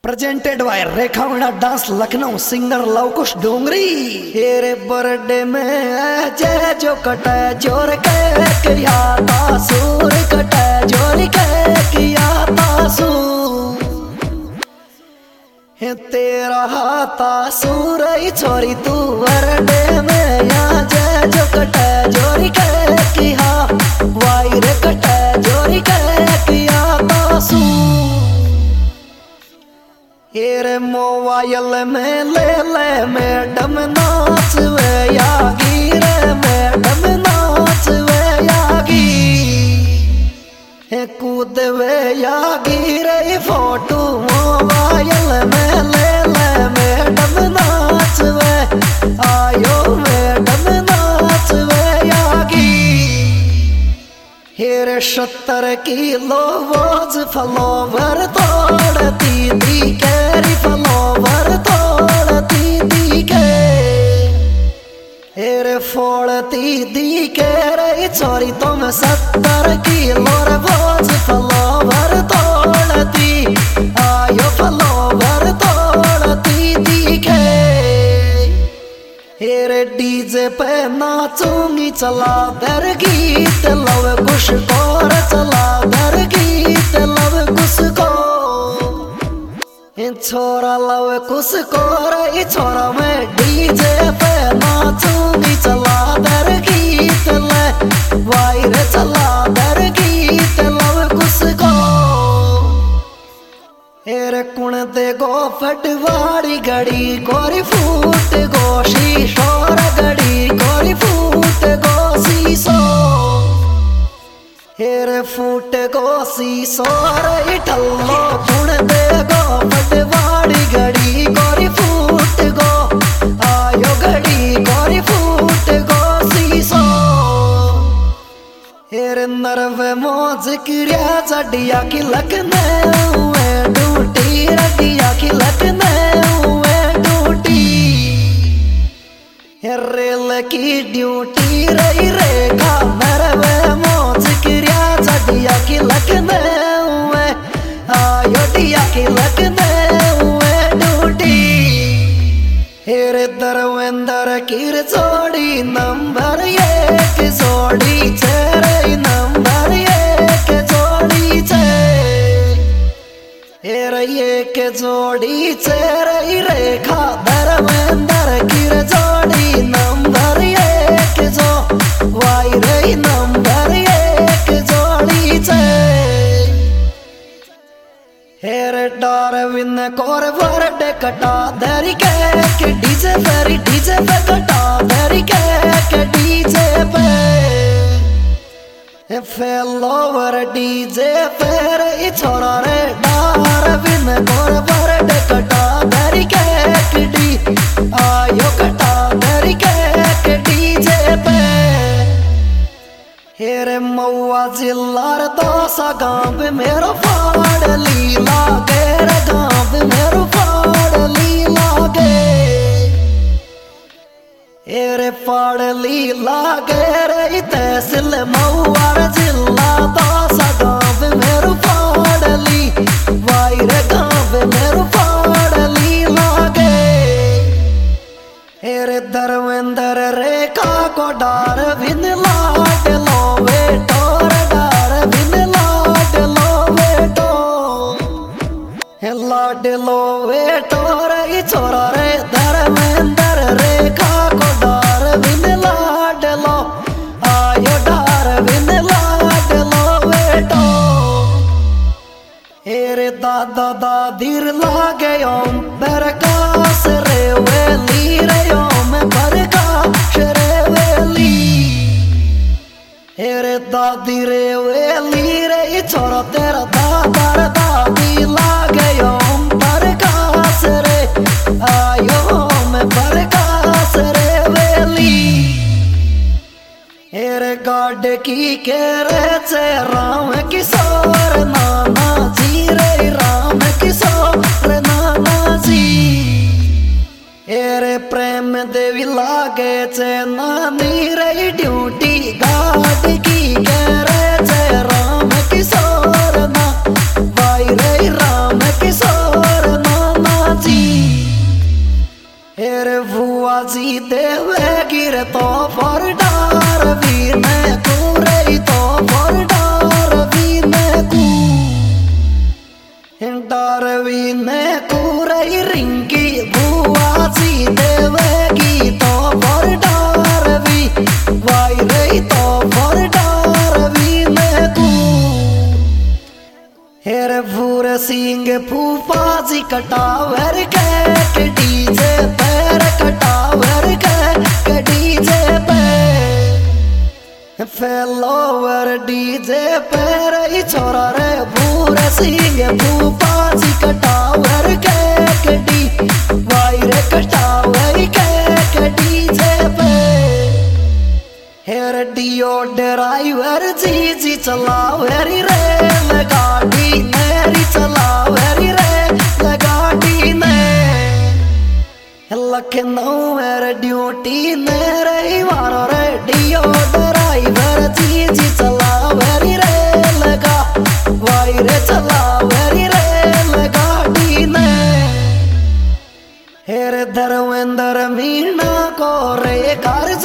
Presented by Rekha Veena dance Lucknow singer Lavkush Dongri. तेरे birthday में जय जो कटे जोर के किया तासूर कटे जोर के किया तासूर तेरा तासूर छोरी तू बर्थडे में या जय जो कटे जोर के किया वायर कटे जोर के किया तासूर। येरे मोबाइल में ले मैडम नाच वे यागी रे मैडम नाच वे यागी कूद वे यागी रे फोटो मोबाइल में ले मैडम नाच वे आयो मैडम नाच वे यागी। हेरे 70 किलो वोज फलोवर तोड़ती दी कैरी फलोवर तोड़ती दी के हेरे फोड़ती दी के रे छोरी तुम 70 किलो वोज फलोवर तोड़ती आयो फलोवर तोड़ती दी के। हेरे डीजे पे नाचूंगी चला दर गीत लव कुश कोर चला दर गीत लव कुश को छोरा लव कुश कोर छोरा मैं डीजे पे नाचूंगी चला दर गीत ले वायर चला दर गीत लव कुश को। हेरे कुण दे गो फटवाड़ी गड़ी कोरी फूट गो शीशोर गड़ी कोरी फूट गो शीशो हेरे फूट गो शीशोर इठल्लो कुण दे गो फटवाड़ी गड़ी कोरी फूट गो आयो गड़ी कोरी फूट गो शीशो। हेरे नरवे मोज किरिया चढ़िया की लखने डूटी रडिया की लखने डूटी रेल की ड्यूटी रही रेखा नरवे मोज किरिया चढ़िया की लखने आयो डिया की लखने डूटी। हेरे दरवेंदर कीर जोड़ी नंबर 1 जोड़ी चेरे नंबर 1 जोड़ी चे हेरे एक जोड़ी चेरे रेखा दरवेंदर कीर जोड़ी नंबर 1 जो वायर नंबर 1 जोड़ी चे। हेरे डारविन कोर बर्थडे कटा धरी के डीजे पे कटा धरी के डीजे पे फेलोवर डीजे पे रे छोरा रे डारविन कोर बर्थडे कटा धरी के डी आयो कटा धरी के डीजे पे। हेरे मऊआ जिल्लार दोसा गाँव मेरो फाड़ लीला गेर गाँव मेरो फाड़ लीला गे हेरे फाड़ लीला गेर तहसील मऊआर जिला दोसा गाँव मेरो फाड़ ली वायर गाँव मेरो फाड़ लीला गे। हेरे दरवेंदर रेखा को डार बिन लाड लो बेटो डार बिन लाड लो बेटो लाड लो बेटो रे छोरा रे दरवेंदर रेखा को डार बिन लाड लो आयो डार बिन लाड लो बेटो। हेरे दादा दादीर लागे ओम प्रकाश रे वेली रे ओम प्रकाश रे वेली हेरे दादी रे वेली रे छोरा तेरा दादा दादी लागे ओम प्रकाश रे आयो ओम प्रकाश रे वेली। हेरे गाड की केरे चे राम किशोर नाना जी रे राम किशोर नाना जी हेरे प्रेम देवी लागे चे नानी रे ड्यूटी गाड की केरे चे राम किशोर ना भाई रे राम किशोर ना हेरे बुआ जी देवे गिर तो पर डार वीर में कुरे तो पर डार वीर में कु डार वीर में कुरे रिंकी बुआ जी देवे गी तो पर डार वी वाई रे तो पर डार वीर में कु हेरे भूर सिंह फूफा जी कटावर के डीजे पैर कटावर के डीजे पे फेलोवर डीजे पैर ही छोरा रे भूर सिंह फूफा जी कटावर के डी वाई रे कटावर के डीजे पे हेर डियो ड्राइवर जी चलाओ हेरी रे गाड़ी मेरी चलाओ हेरी रे गाड़ी ने लखनऊ मेरे ड्यूटी मेरे वारो रे डियो ड्राइवर जी चलाओ हेरी रे लगा वाई रे चलाओ हेरी रे गाड़ी ने हेर धर्मेंद्र मीना को रे घर